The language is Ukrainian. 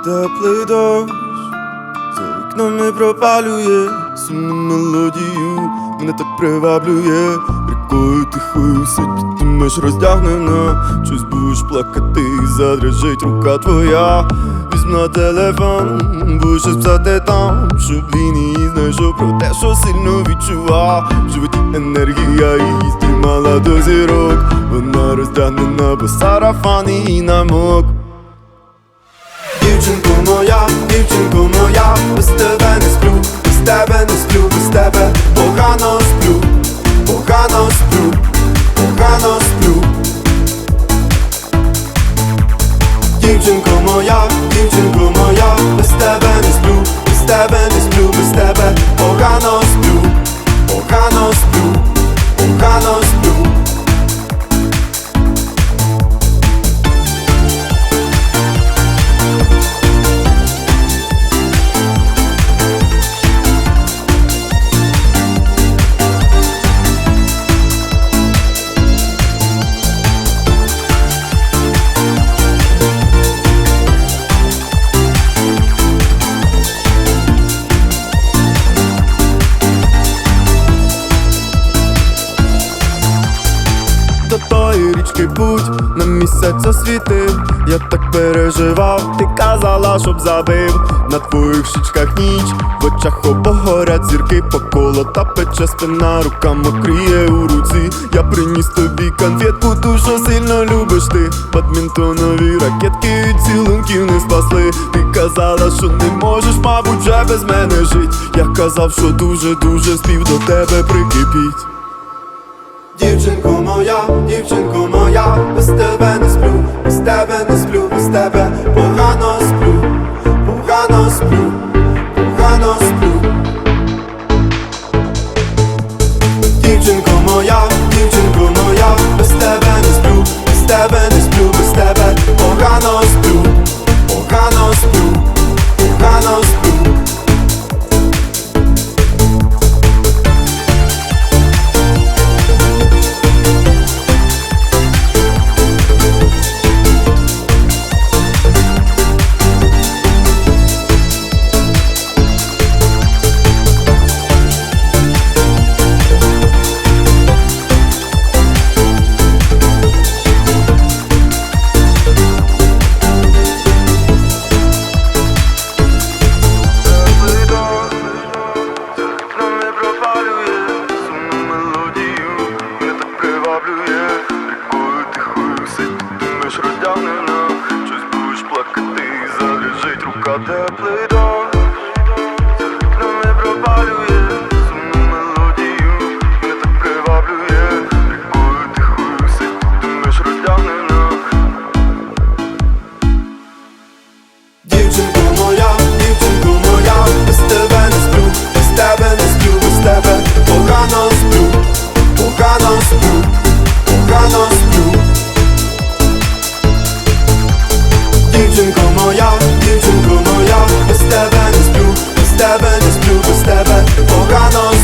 теплий дощ за вікнами пропалює сумну мелодію, мене так приваблює. Рікою тихою сидітимеш роздягнена, щось будеш плакати, задрижить рука твоя. Візьми телефон, будеш щось писати там, щоб він її знайшов про те, що сильно відчував. В животі енергія її здіймала до зірок, вона роздягнена, бо сарафан її намок. Дівчинко моя, без тебе не сплю, без тебе не сплю, без тебе погано сплю, погано сплю, погано сплю. Дівчинко моя, без тебе не сплю, без тебе не сплю, без тебе погано сплю, погано сплю, погано сплю. До тої річки путь на місяць освітив, я так переживав, ти казала, щоб забив. На твоїх щічках ніч, в очах обгорять зірки, по коло та пече спина, рука мокріє у руці. Я приніс тобі конфетку, ту, що сильно любиш ти. Бадмінтонові ракетки від цілунків не спасли. Ти казала, що не можеш, мабуть, вже без мене жить. Я казав, що дуже спів до тебе прикипіть. Дівчинко моя, без тебе не сплю, без тебе не сплю, без тебе погано сплю, погано сплю, погано сплю. Дівчинко моя, без тебе не сплю, без тебе не сплю, без тебе погано сплю, погано сплю, погано сплю. Роздягнена, щось будеш плакати, задрижить рука, теплий дощ за вікнами пропалює сумну мелодію, мене так приваблює. Рікою тихою сидітимеш роздягнена. Дівчинко моя, без тебе не сплю, без тебе не сплю, без тебе погано сплю, погано сплю, погано сплю. Дівчинко моя, без тебе не сплю, без тебе не сплю, без тебе погано